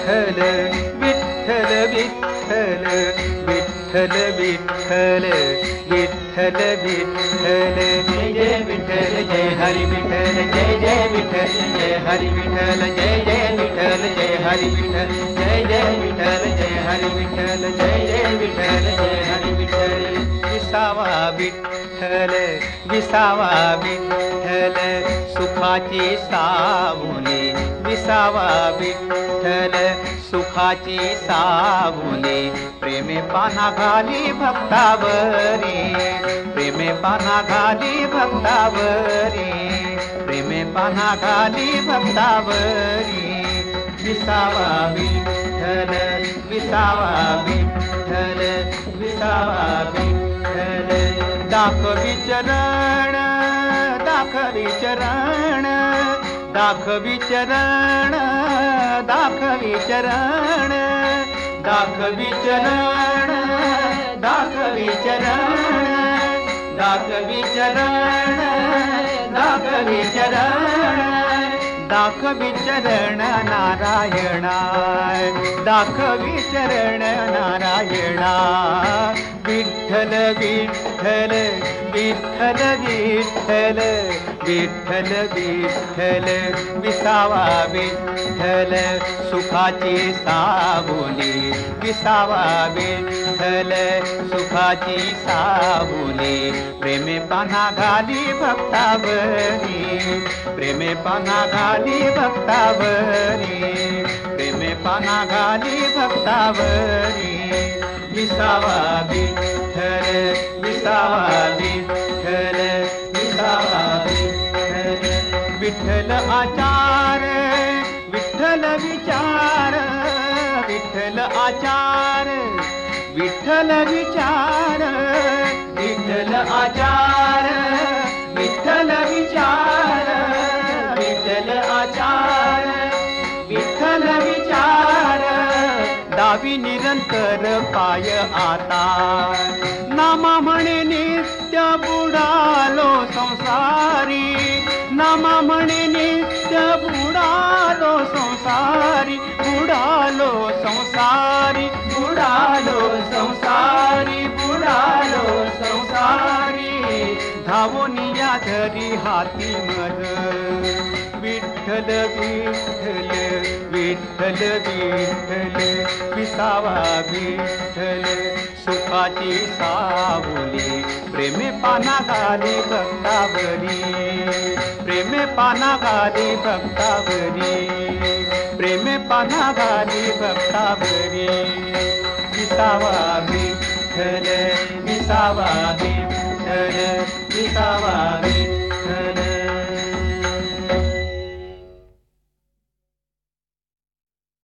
विठ्ठल विठ्ठल विठ्ठल विठ्ठल विठ्ठल विठ्ठल विठ्ठल जय जय विठ्ठल जय हरि विठ्ठल जय जय विठ्ठल जय हरि विठ्ठल जय जय विठ्ठल जय हरि विठ्ठल जय जय विठ्ठल जय हरि विठ्ठल जय जय विठ्ठल जय हरि विठ्ठल विसावा विठ्ठल विसावा विठ्ठल सुखाची सावली विसावा विठ्ठल सुखाची सावली प्रेमे पाना घाली भक्तावरी प्रेमे पाना घाली भक्तावरी प्रेमे पाना घाली भक्तावरी विसावा विठ्ठल विसावा विठ्ठल विसावा विठ्ठल दाखवी चरण दाखवी चरण दाखवी चरण दाखवी चरण दाखवी चरण दाखवी चरण दाखवी चरण दाखवी चरण दाखवी चरण नारायणा दाखवी चरण नारायणा विठ्ठल विठ्ठल विठ्ठल विठ्ठल विठ्ठल विठ्ठल विसावा विठ्ठल सुखाची सावली विसावा विठ्ठल सुखाची सावली प्रेमे पाना घाली भक्तावरी प्रेमे पाना घाली भक्तावरी प्रेमे पाना घाली भक्तावरी विसावा विठ्ठल विसावा विठ्ठल विसावा विठ्ठल विठ्ठल आचार विठ्ठल विचार विठ्ठल आचार विठ्ठल विचार विठ्ठल आचार विठ्ठल विचार विठ्ठल आचार विठ्ठल विचार दावी निरंतर पाय आता नामा म्हणे नित्य बुडालो संसारी नामा म्हणे नित्य बुडालो संसारी बुडालो संसारी बुडालो संसारी बुडालो संसारी धावोनिया धरी हाती मर विठ्ठल विठ्ठल विठ्ठल विठ्ठल विसावा विठ्ठल सुखाची सावली प्रेमे पाना घाली भक्तावरी प्रेमे पाना घाली भक्तावरी प्रेमे पाना घाली भक्तावरी विसावा विठ्ठल विसावा विठ्ठल विसावा